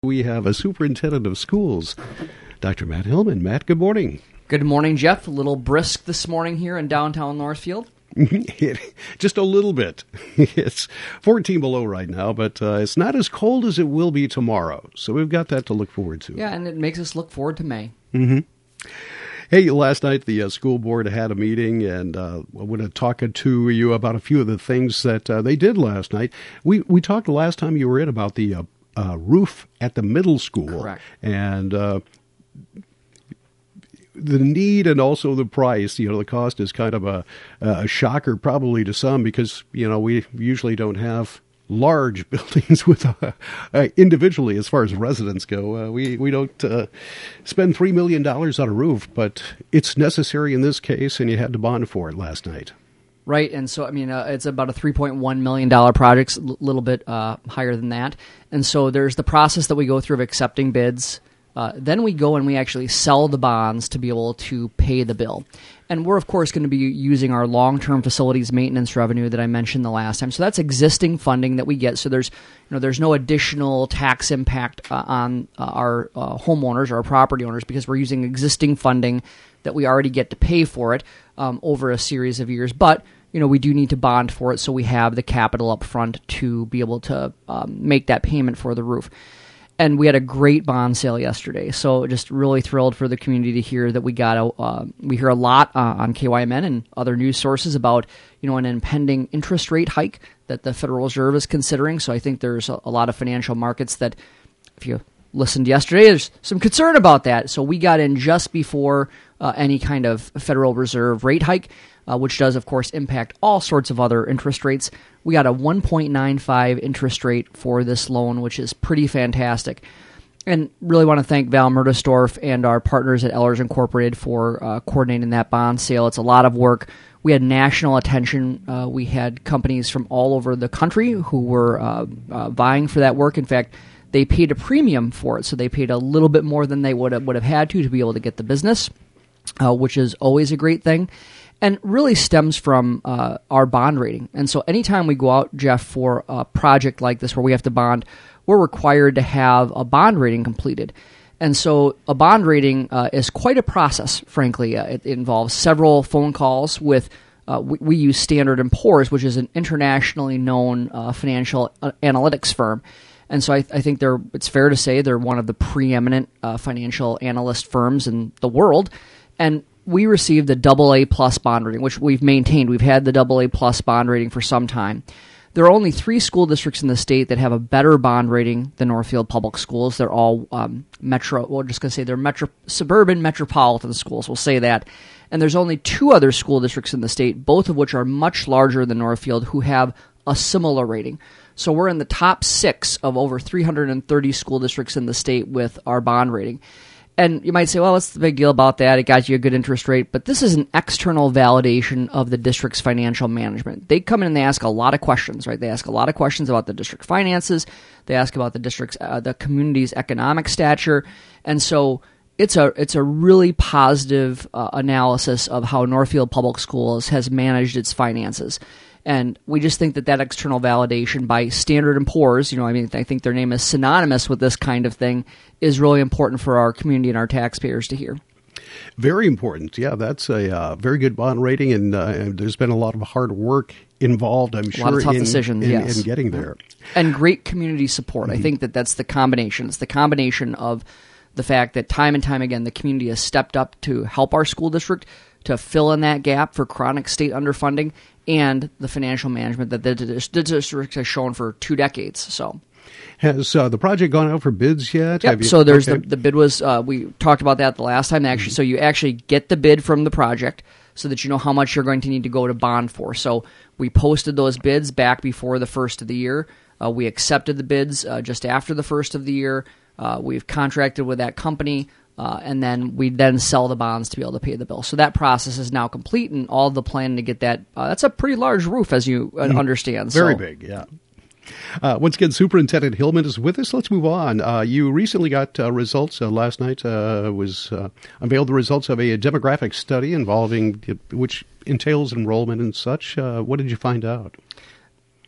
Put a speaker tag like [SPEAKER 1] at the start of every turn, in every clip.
[SPEAKER 1] We have a superintendent of schools, Dr. Matt Hillman. Matt, good morning.
[SPEAKER 2] Good morning, Jeff. A little brisk this morning here in downtown Northfield.
[SPEAKER 1] Just a little bit. It's 14 below right now, but it's not as cold as it will be tomorrow. So we've got that to look forward to.
[SPEAKER 2] Yeah, and it makes us look forward to May.
[SPEAKER 1] Mm-hmm. Hey, last night the school board had a meeting, and I want to talk to you about a few of the things that they did last night. We talked last time you were in about the roof at the middle school.
[SPEAKER 2] Correct.
[SPEAKER 1] And the need and also the price. The cost is kind of a shocker probably to some because, we usually don't have large buildings with individually as far as residents go. We don't spend $3 million on a roof, but it's necessary in this case, and you had to bond for it last night.
[SPEAKER 2] Right, and so, it's about a $3.1 million project, a little bit higher than that. And so there's the process that we go through of accepting bids. Then we go and we actually sell the bonds to be able to pay the bill. And we're, of course, going to be using our long-term facilities maintenance revenue that I mentioned the last time. So that's existing funding that we get. So there's no additional tax impact on our homeowners or our property owners because we're using existing funding that we already get to pay for it over a series of years. But we do need to bond for it, so we have the capital up front to be able to make that payment for the roof. And we had a great bond sale yesterday, so just really thrilled for the community to hear that we hear a lot on KYMN and other news sources about an impending interest rate hike that the Federal Reserve is considering. So I think there's a lot of financial markets that, if you listened yesterday, there's some concern about that. So we got in just before any kind of Federal Reserve rate hike, which does, of course, impact all sorts of other interest rates. We got a 1.95 interest rate for this loan, which is pretty fantastic. And really want to thank Val Murdersdorf and our partners at Ellers Incorporated for coordinating that bond sale. It's a lot of work. We had national attention. We had companies from all over the country who were vying for that work. In fact, they paid a premium for it, so they paid a little bit more than they would have had to be able to get the business, which is always a great thing. And really stems from our bond rating. And so anytime we go out, Jeff, for a project like this where we have to bond, we're required to have a bond rating completed. And so a bond rating is quite a process, frankly. It involves several phone calls with, we use Standard & Poor's, which is an internationally known financial analytics firm. And so I think it's fair to say they're one of the preeminent financial analyst firms in the world. And we received the AA plus bond rating, which we've maintained. We've had the AA plus bond rating for some time. There are only 3 school districts in the state that have a better bond rating than Northfield Public Schools. They're all suburban metropolitan schools. We'll say that. And there's only 2 other school districts in the state, both of which are much larger than Northfield, who have a similar rating. So we're in the top 6 of over 330 school districts in the state with our bond rating. And you might say, well, what's the big deal about that? It got you a good interest rate. But this is an external validation of the district's financial management. They come in and they ask a lot of questions, right? They ask a lot of questions about the district finances. They ask about the district's, the community's economic stature. And so it's a really positive analysis of how Northfield Public Schools has managed its finances. And we just think that external validation by Standard & Poor's, I think their name is synonymous with this kind of thing, is really important for our community and our taxpayers to hear.
[SPEAKER 1] Very important. Yeah, that's a very good bond rating, and there's been a lot of hard work involved, I'm sure,
[SPEAKER 2] a lot of tough decisions, yes,
[SPEAKER 1] in getting there.
[SPEAKER 2] And great community support. Mm-hmm. I think that's the combination. It's the combination of the fact that time and time again the community has stepped up to help our school district to fill in that gap for chronic state underfunding, and the financial management that the district has shown for 2 decades. So,
[SPEAKER 1] has the project gone out for bids yet?
[SPEAKER 2] Yep. So there's the bid was we talked about that the last time. Actually, so you actually get the bid from the project so that you know how much you're going to need to go to bond for. So we posted those bids back before the first of the year. We accepted the bids just after the first of the year. We've contracted with that company. And then we sell the bonds to be able to pay the bill. So that process is now complete, and all the planning to get that. That's a pretty large roof, as you understand.
[SPEAKER 1] Very big, yeah. Once again, Superintendent Hillman is with us. Let's move on. You recently got results last night. Was unveiled the results of a demographic study involving which entails enrollment and such. What did you find out?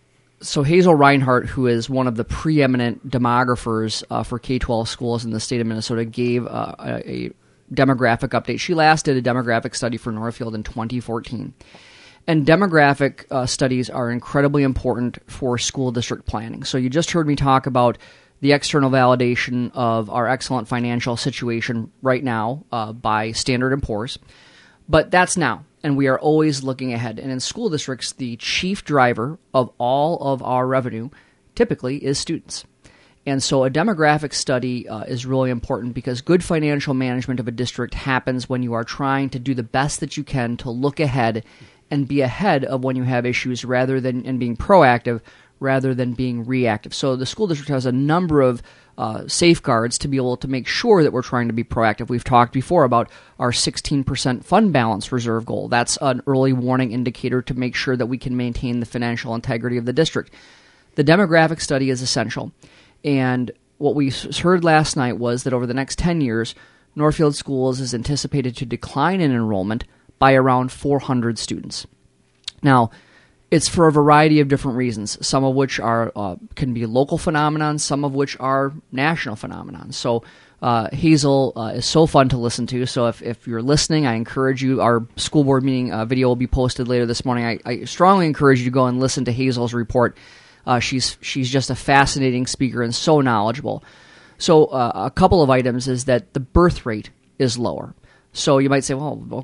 [SPEAKER 2] So Hazel Reinhart, who is one of the preeminent demographers for K-12 schools in the state of Minnesota, gave a demographic update. She last did a demographic study for Northfield in 2014. And demographic studies are incredibly important for school district planning. So you just heard me talk about the external validation of our excellent financial situation right now by Standard & Poor's. But that's now, and we are always looking ahead. And in school districts, the chief driver of all of our revenue typically is students. And so a demographic study is really important because good financial management of a district happens when you are trying to do the best that you can to look ahead and be ahead of when you have issues and being proactive rather than being reactive. So the school district has a number of safeguards to be able to make sure that we're trying to be proactive. We've talked before about our 16% fund balance reserve goal. That's an early warning indicator to make sure that we can maintain the financial integrity of the district. The demographic study is essential. And what we heard last night was that over the next 10 years, Northfield Schools is anticipated to decline in enrollment by around 400 students. Now, it's for a variety of different reasons, some of which can be local phenomenon, some of which are national phenomenon. So Hazel is so fun to listen to. So if you're listening, I encourage you. Our school board meeting video will be posted later this morning. I strongly encourage you to go and listen to Hazel's report. She's just a fascinating speaker and so knowledgeable. So a couple of items is that the birth rate is lower. So you might say,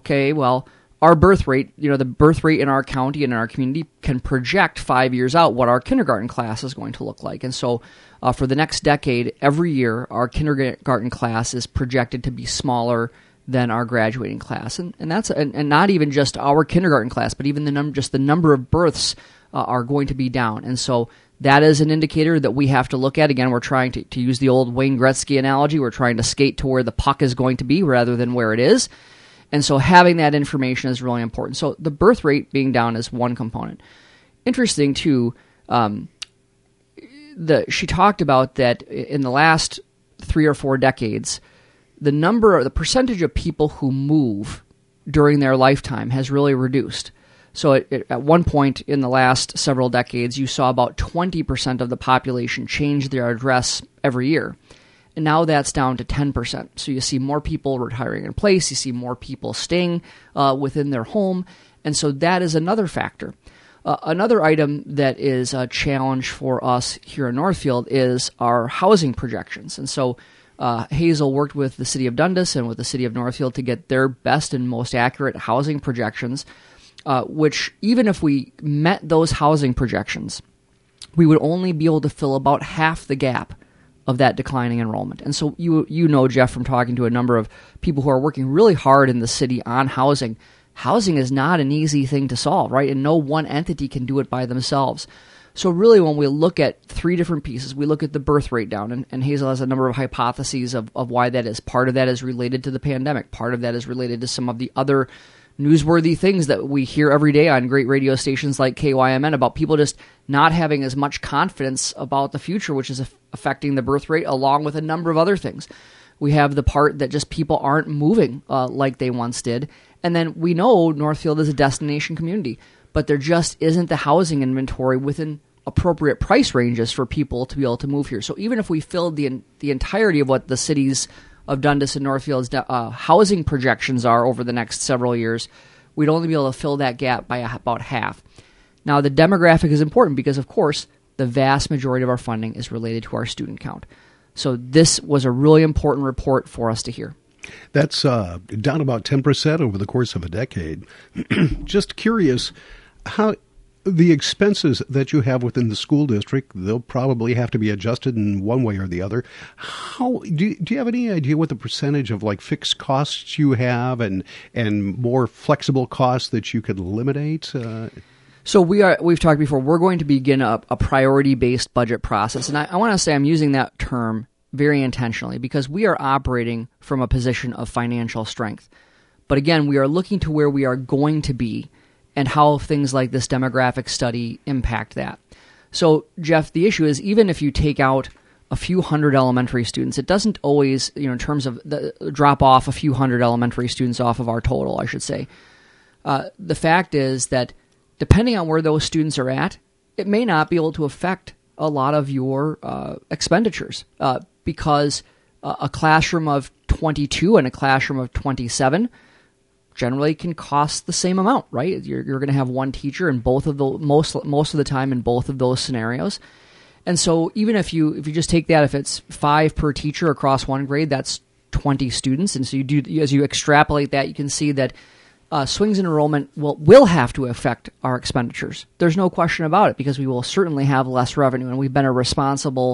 [SPEAKER 2] our birth rate, the birth rate in our county and in our community can project 5 years out what our kindergarten class is going to look like. And so for the next decade, every year, our kindergarten class is projected to be smaller than our graduating class. And that's and not even just our kindergarten class, but even the number of births are going to be down. And so that is an indicator that we have to look at. Again, we're trying to use the old Wayne Gretzky analogy. We're trying to skate to where the puck is going to be rather than where it is. And so having that information is really important. So the birth rate being down is one component. Interesting, too, she talked about that in the last 3 or 4 decades, the percentage of people who move during their lifetime has really reduced. So at one point in the last several decades, you saw about 20% of the population change their address every year. And now that's down to 10%. So you see more people retiring in place. You see more people staying within their home. And so that is another factor. Another item that is a challenge for us here in Northfield is our housing projections. And so Hazel worked with the city of Dundas and with the city of Northfield to get their best and most accurate housing projections, which even if we met those housing projections, we would only be able to fill about half the gap of that declining enrollment. And so you know, Jeff, from talking to a number of people who are working really hard in the city on housing, housing is not an easy thing to solve, right? And no one entity can do it by themselves. So really when we look at 3 different pieces, we look at the birth rate down, and Hazel has a number of hypotheses of why that is. Part of that is related to the pandemic. Part of that is related to some of the other newsworthy things that we hear every day on great radio stations like KYMN about people just not having as much confidence about the future, which is affecting the birth rate, along with a number of other things. We have the part that just people aren't moving like they once did. And then we know Northfield is a destination community, but there just isn't the housing inventory within appropriate price ranges for people to be able to move here. So even if we filled the entirety of what the cities of Dundas and Northfield's housing projections are over the next several years, we'd only be able to fill that gap by about half. Now, the demographic is important because, of course, the vast majority of our funding is related to our student count. So this was a really important report for us to hear.
[SPEAKER 1] That's down about 10% over the course of a decade. Just curious, how the expenses that you have within the school district, they'll probably have to be adjusted in one way or the other. How do you have any idea what the percentage of like fixed costs you have and more flexible costs that you could eliminate?
[SPEAKER 2] So we've talked before, we're going to begin a priority-based budget process. And I want to say I'm using that term very intentionally because we are operating from a position of financial strength. But again, we are looking to where we are going to be and how things like this demographic study impact that. So, Jeff, the issue is even if you take out a few hundred elementary students, it doesn't always, in terms of drop off a few hundred elementary students off of our total, I should say. The fact is that depending on where those students are at, it may not be able to affect a lot of your expenditures because a classroom of 22 and a classroom of 27 generally can cost the same amount, right? You're going to have one teacher in both of the most of the time in both of those scenarios. And so even if you just take that, if it's 5 per teacher across one grade, that's 20 students. And so as you extrapolate that, you can see that swings in enrollment will have to affect our expenditures. There's no question about it, because we will certainly have less revenue, and we've been responsibly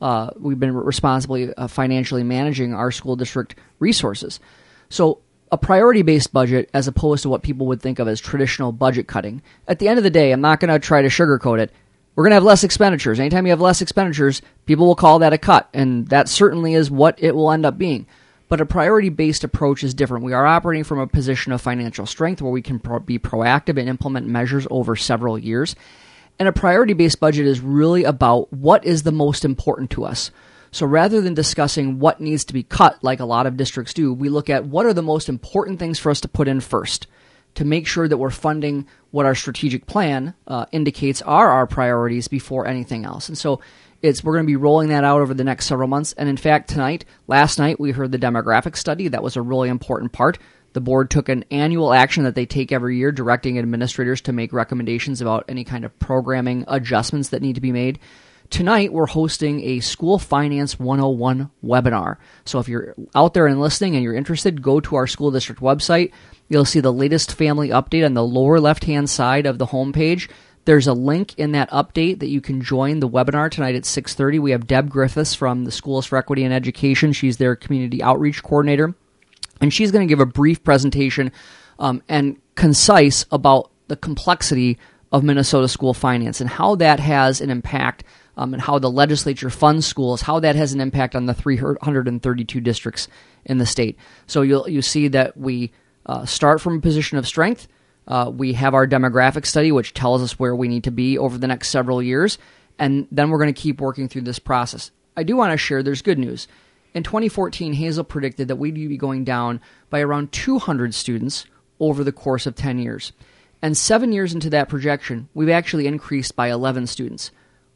[SPEAKER 2] financially managing our school district resources. So a priority-based budget, as opposed to what people would think of as traditional budget cutting, at the end of the day, I'm not going to try to sugarcoat it. We're going to have less expenditures. Anytime you have less expenditures, people will call that a cut, and that certainly is what it will end up being. But a priority-based approach is different. We are operating from a position of financial strength where we can be proactive and implement measures over several years. And a priority-based budget is really about what is the most important to us. So rather than discussing what needs to be cut, like a lot of districts do, we look at what are the most important things for us to put in first to make sure that we're funding what our strategic plan indicates are our priorities before anything else. And so we're going to be rolling that out over the next several months. And in fact, last night, we heard the demographic study. That was a really important part. The board took an annual action that they take every year, directing administrators to make recommendations about any kind of programming adjustments that need to be made. Tonight, we're hosting a School Finance 101 webinar. So if you're out there and listening and you're interested, go to our school district website. You'll see the latest family update on the lower left-hand side of the homepage. There's a link in that update that you can join the webinar tonight at 6:30. We have Deb Griffiths from the Schools for Equity and Education. She's their community outreach coordinator. And she's going to give a brief presentation and concise about the complexity of Minnesota school finance and how that has an impact and how the legislature funds schools, how that has an impact on the 332 districts in the state. So you see that we start from a position of strength. We have our demographic study, which tells us where we need to be over the next several years, and then we're going to keep working through this process. I do want to share there's good news. In 2014, Hazel predicted that we'd be going down by around 200 students over the course of 10 years. And 7 years into that projection, we've actually increased by 11 students,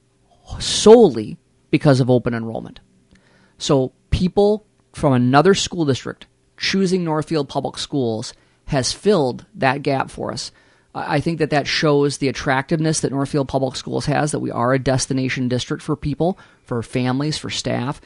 [SPEAKER 2] solely because of open enrollment. So people from another school district choosing Northfield Public Schools has filled that gap for us. I think that shows the attractiveness that Northfield Public Schools has, that we are a destination district for people, for families, for staff.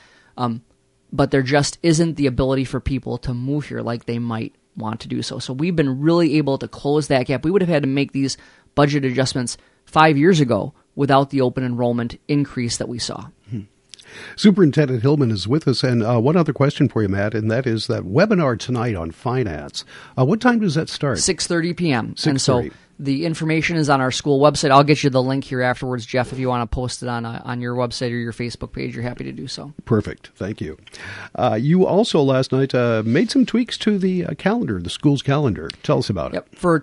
[SPEAKER 2] But there just isn't the ability for people to move here like they might want to do so. So we've been really able to close that gap. We would have had to make these budget adjustments 5 years ago without the open enrollment increase that we saw.
[SPEAKER 1] Superintendent Hillman is with us. And one other question for you, Matt, and that is that webinar tonight on finance. What time does that start?
[SPEAKER 2] 6:30 p.m.
[SPEAKER 1] 6:30.
[SPEAKER 2] And so the information is on our school website. I'll get you the link here afterwards, Jeff, if you want to post it on your website or your Facebook page. You're happy to do so.
[SPEAKER 1] Perfect. Thank you. You also last night made some tweaks to the calendar, the school's calendar. Tell us about it.
[SPEAKER 2] For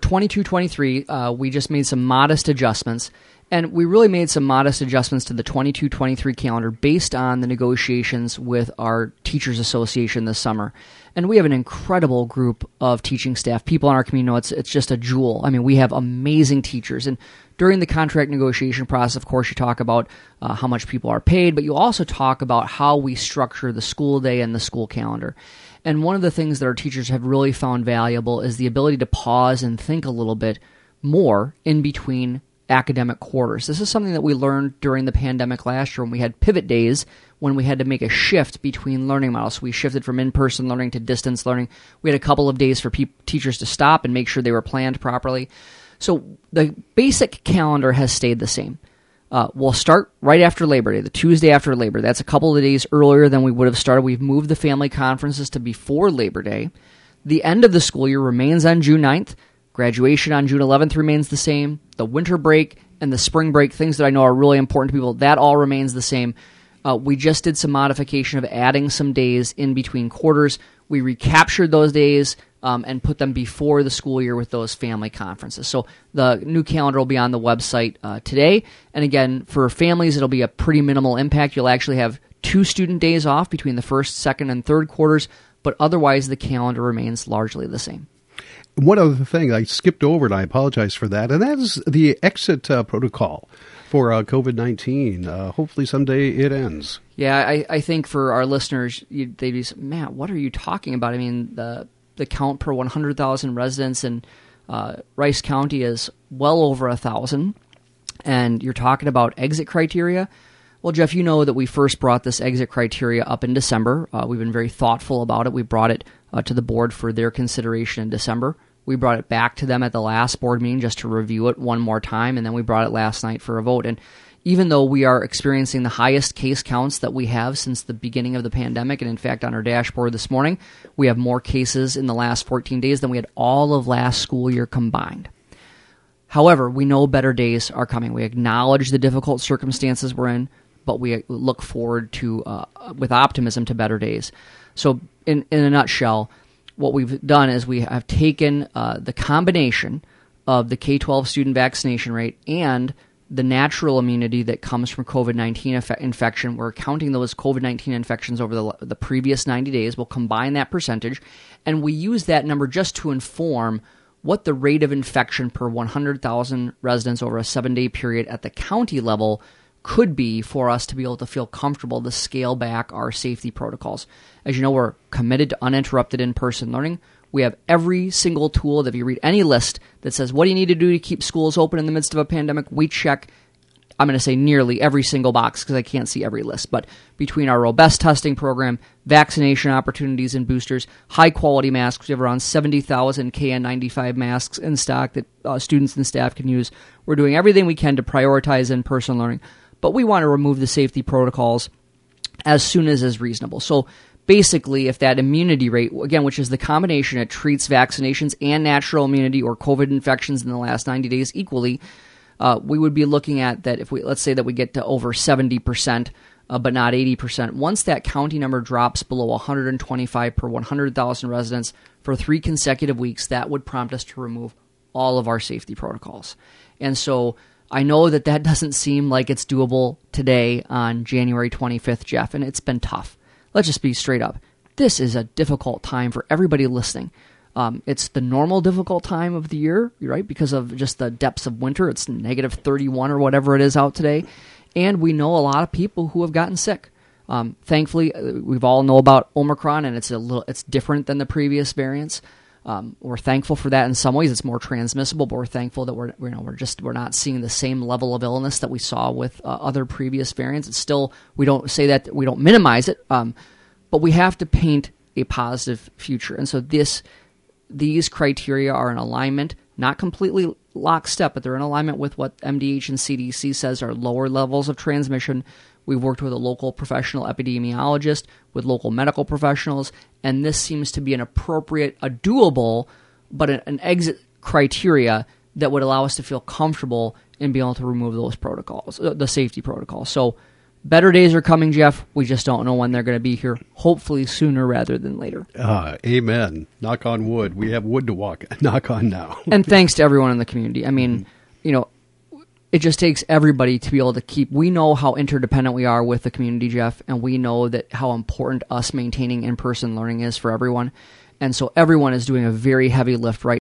[SPEAKER 2] 22-23, we just made some modest adjustments. And we really made some modest adjustments to the 22-23 calendar based on the negotiations with our Teachers Association this summer. And we have an incredible group of teaching staff. People in our community know it's just a jewel. I mean, we have amazing teachers. And during the contract negotiation process, of course, you talk about how much people are paid, but you also talk about how we structure the school day and the school calendar. And one of the things that our teachers have really found valuable is the ability to pause and think a little bit more in between academic quarters. This is something that we learned during the pandemic last year when we had pivot days, when we had to make a shift between learning models. So we shifted from in-person learning to distance learning. We had a couple of days for teachers to stop and make sure they were planned properly. So the basic calendar has stayed the same. We'll start right after Labor Day, the Tuesday after Labor. That's a couple of days earlier than we would have started. We've moved the family conferences to before Labor Day. The end of the school year remains on June 9th. Graduation on June 11th remains the same. The winter break and the spring break, things that I know are really important to people, that all remains the same. We just did some modification of adding some days in between quarters. We recaptured those days and put them before the school year with those family conferences. So the new calendar will be on the website today. And again, for families, it'll be a pretty minimal impact. You'll actually have 2 student days off between the first, second, and third quarters, but otherwise the calendar remains largely the same.
[SPEAKER 1] One other thing I skipped over, and I apologize for that, and that is the exit protocol. for COVID-19. Hopefully someday it ends.
[SPEAKER 2] Yeah, I think for our listeners, they'd be, Matt, what are you talking about? I mean, the count per 100,000 residents in Rice County is well over 1,000, and you're talking about exit criteria. Well, Jeff, you know that we first brought this exit criteria up in December. We've been very thoughtful about it. We brought it to the board for their consideration in December. We brought it back to them at the last board meeting just to review it one more time, and then we brought it last night for a vote. And even though we are experiencing the highest case counts that we have since the beginning of the pandemic, and in fact on our dashboard this morning, we have more cases in the last 14 days than we had all of last school year combined. However, we know better days are coming. We acknowledge the difficult circumstances we're in, but we look forward to, with optimism, to better days. So in a nutshell, what we've done is we have taken the combination of the K-12 student vaccination rate and the natural immunity that comes from COVID-19 infection. We're counting those COVID-19 infections over the previous 90 days. We'll combine that percentage, and we use that number just to inform what the rate of infection per 100,000 residents over a 7-day period at the county level could be for us to be able to feel comfortable to scale back our safety protocols. As you know, we're committed to uninterrupted in-person learning. We have every single tool that if you read any list that says, what do you need to do to keep schools open in the midst of a pandemic? We check, I'm going to say nearly every single box because I can't see every list. But between our robust testing program, vaccination opportunities and boosters, high-quality masks, we have around 70,000 KN95 masks in stock that students and staff can use. We're doing everything we can to prioritize in-person learning. But we want to remove the safety protocols as soon as is reasonable. So basically, if that immunity rate, again, which is the combination, it treats vaccinations and natural immunity or COVID infections in the last 90 days equally, we would be looking at that if let's say that we get to over 70%, but not 80%. Once that county number drops below 125 per 100,000 residents for 3 consecutive weeks, that would prompt us to remove all of our safety protocols. And so I know that doesn't seem like it's doable today on January 25th, Jeff, and it's been tough. Let's just be straight up. This is a difficult time for everybody listening. It's the normal difficult time of the year, right? Because of just the depths of winter. It's negative 31 or whatever it is out today. And we know a lot of people who have gotten sick. Thankfully, we've all know about Omicron, and it's different than the previous variants. We're thankful for that in some ways. It's more transmissible, but we're thankful that we're not seeing the same level of illness that we saw with other previous variants. It's still, we don't say that, we don't minimize it, but we have to paint a positive future. And so these criteria are in alignment, not completely lockstep, but they're in alignment with what MDH and CDC says are lower levels of transmission. We've worked with a local professional epidemiologist, with local medical professionals, and this seems to be an appropriate, a doable, but an exit criteria that would allow us to feel comfortable in being able to remove those protocols, the safety protocols. So better days are coming, Jeff. We just don't know when they're going to be here. Hopefully sooner rather than later.
[SPEAKER 1] Amen. Knock on wood. We have wood to knock on now.
[SPEAKER 2] And thanks to everyone in the community. I mean, it just takes everybody to be able to we know how interdependent we are with the community, Jeff, and we know that how important us maintaining in-person learning is for everyone. And so everyone is doing a very heavy lift right